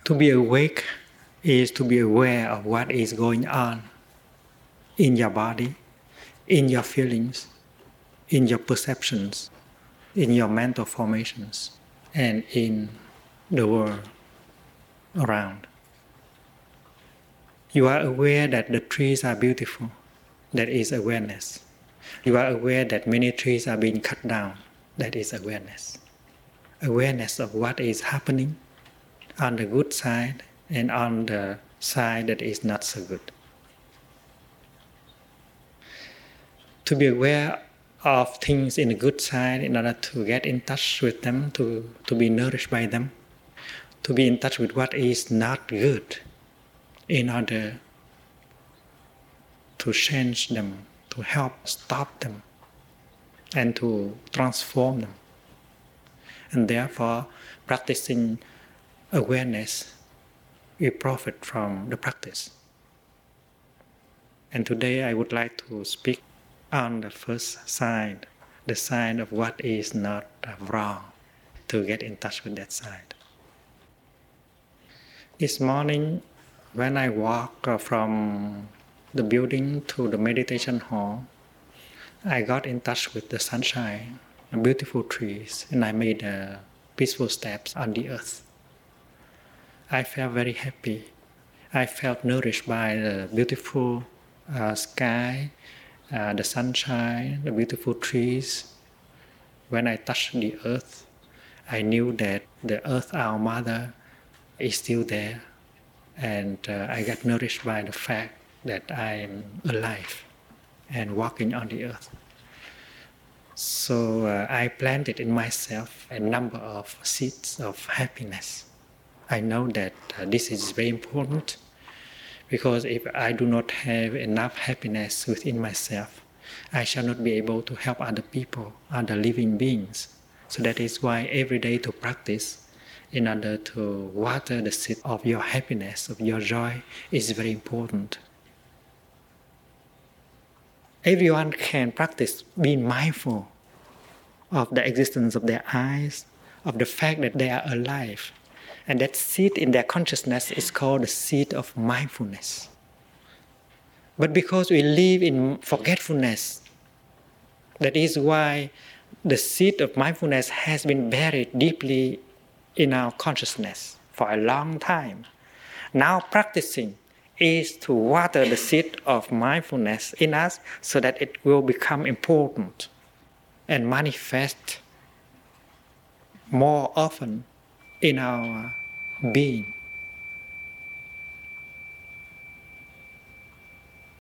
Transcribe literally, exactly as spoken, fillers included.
To be awake is to be aware of what is going on in your body, in your feelings, in your perceptions, in your mental formations, and in the world around. You are aware that the trees are beautiful. That is awareness. You are aware that many trees are being cut down. That is awareness. Awareness of what is happening on the good side and on the side that is not so good. To be aware of things in the good side in order to get in touch with them, to, to be nourished by them, to be in touch with what is not good in order to change them, to help stop them, and to transform them. And therefore, practicing awareness, we profit from the practice. And today I would like to speak on the first side, the side of what is not wrong, to get in touch with that side. This morning, when I walk from the building to the meditation hall, I got in touch with the sunshine, the beautiful trees, and I made uh, peaceful steps on the earth. I felt very happy. I felt nourished by the beautiful uh, sky, uh, the sunshine, the beautiful trees. When I touched the earth, I knew that the earth, our mother, is still there. And uh, I got nourished by the fact that I am alive and walking on the earth. So uh, I planted in myself a number of seeds of happiness. I know that uh, this is very important, because if I do not have enough happiness within myself, I shall not be able to help other people, other living beings. So that is why every day to practice in order to water the seed of your happiness, of your joy, is very important. Everyone can practice being mindful of the existence of their eyes, of the fact that they are alive. And that seed in their consciousness is called the seed of mindfulness. But because we live in forgetfulness, that is why the seed of mindfulness has been buried deeply in our consciousness for a long time. Now practicing is to water the seed of mindfulness in us so that it will become important and manifest more often in our being.